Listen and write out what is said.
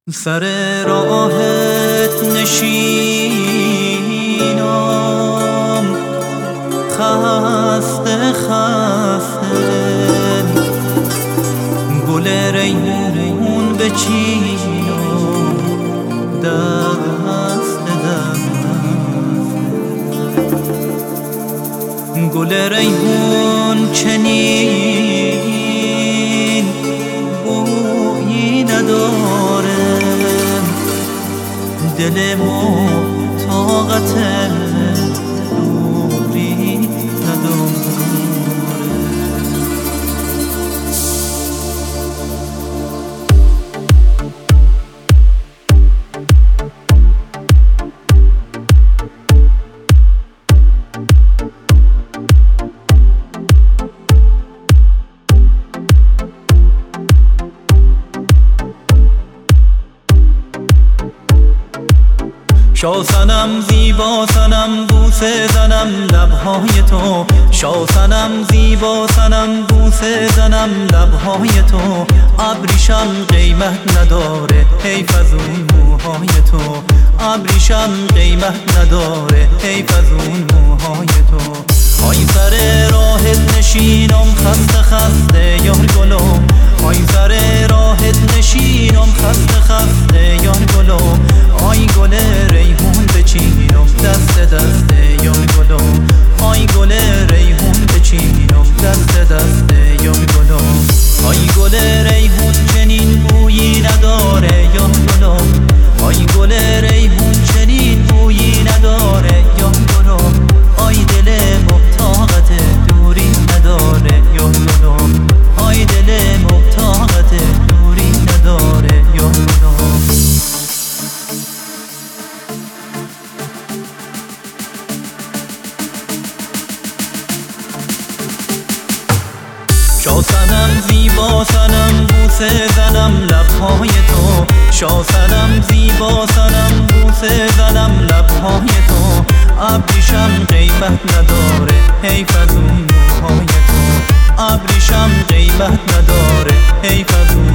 سر راهت نشینم خسته خسته، گل ریحون بچینم دست گل ریحون چنین بویی نداره، دل ما طاقت دوری نداره. شاسنم زیبا سنم بوسه زنم لبهای تو، شاسنم زیبا سنم بوسه زنم لبهای تو، ابریشم قیمت نداره حیف از اون موهای تو، ابریشم قیمت نداره حیف از اون موهای تو. آی سر راهت نشینم خسته خسته یار گلم، آی سر راهت نشینم خسته خسته یار گلم، آی گل ریحون بچینم دست دست یار گلم، آی گل ریحون بچینم دست دست یار گلم، آی گل ریحون چنین بویی نداره یار گلم، آی گل ریحون چنین بویی نداره یار گلم، آی دل طاقت دوری نداره یار گلم، آی دل طاقت دوری نداره یار گلم. شاسنم زیبا سنم بوسه زنم لبهای تو، شاسنم زیبا سنم بوسه زنم لبهای تو، ابریشم قیمت نداره حیف از اون موهای تو، ابریشم قیمت نداره حیف از اون